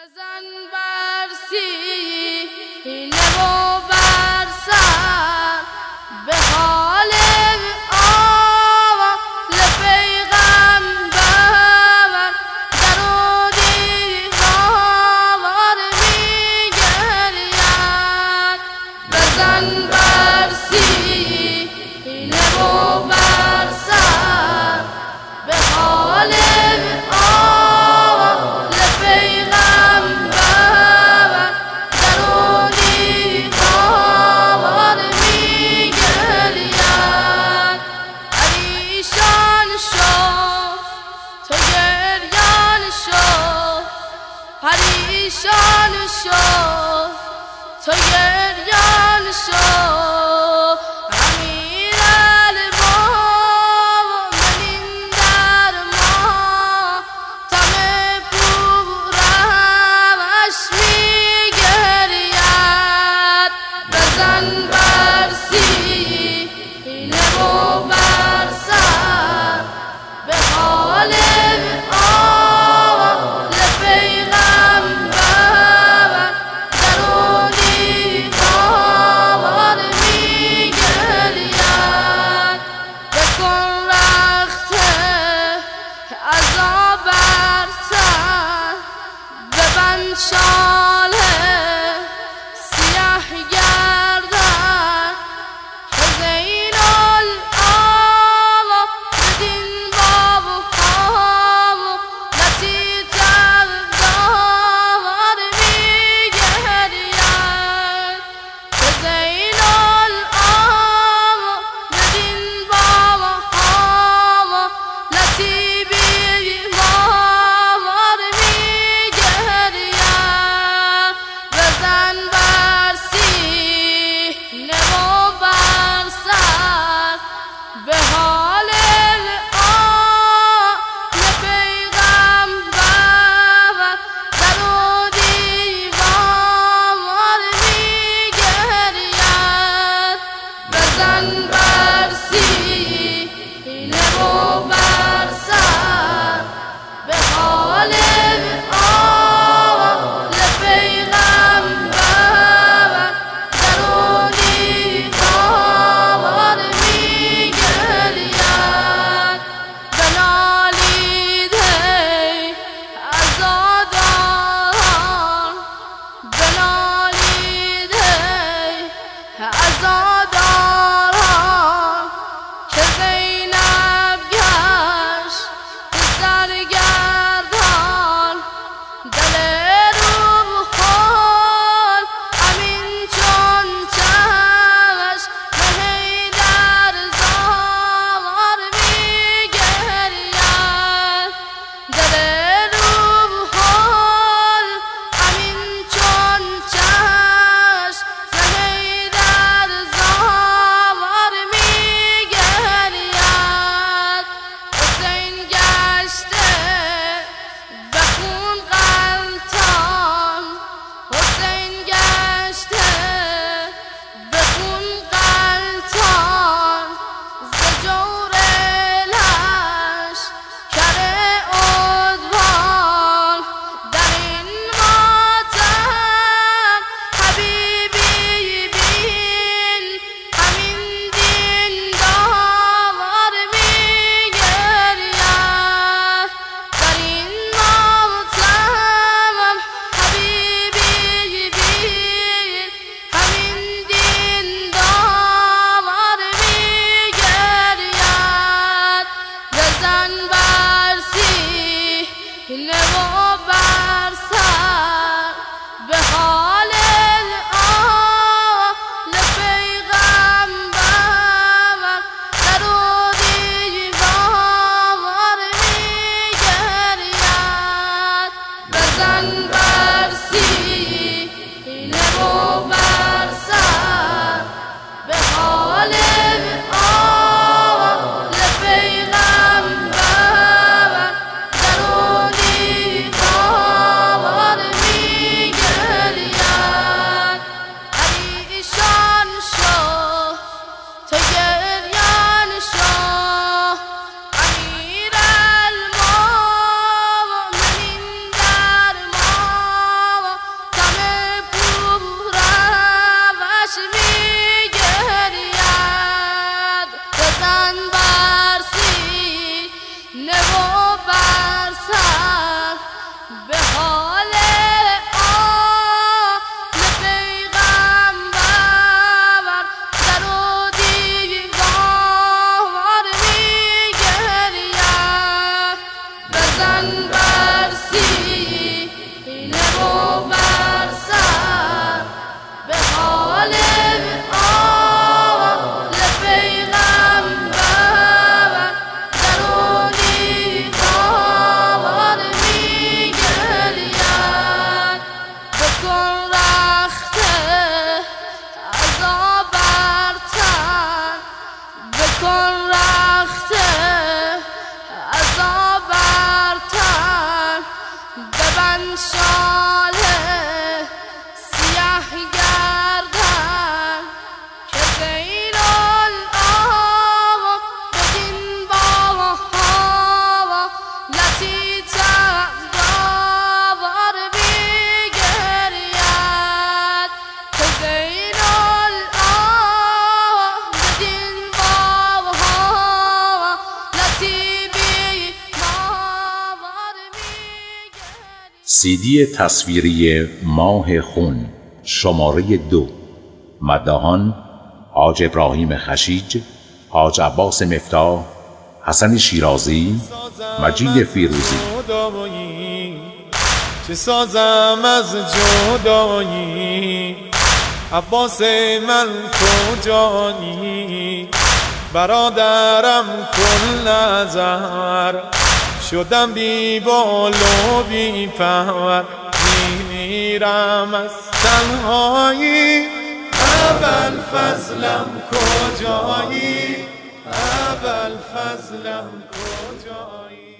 بزن بر سینه و بر سر به حال آل پیغمبر در و دیوار میگرید. بزن بر سینه و بر سر به حال پریشان شو تو گریان شو امیر المؤمنین در ماتم پورش میگرید. بزن بر سینه و بر سر به حال شاله سیاه گردن حسین الآوا بدین باب هام لطیف دار میگرید. حسین الآوا بدین باب هام لطیف CD تصویری ماه خون شماره 2 مداحان حاج ابراهیم خشیج، حاج عباس مفتاح، حسن شیرازی، مجید فیروزی. چه سازم از جدایی، عباس من کجایی؟ برادرم کل نظر، شدم بی بال و بی پر، میمیرم از تنهایی. ابوالفضلم کجایی؟ ابوالفضلم کجایی؟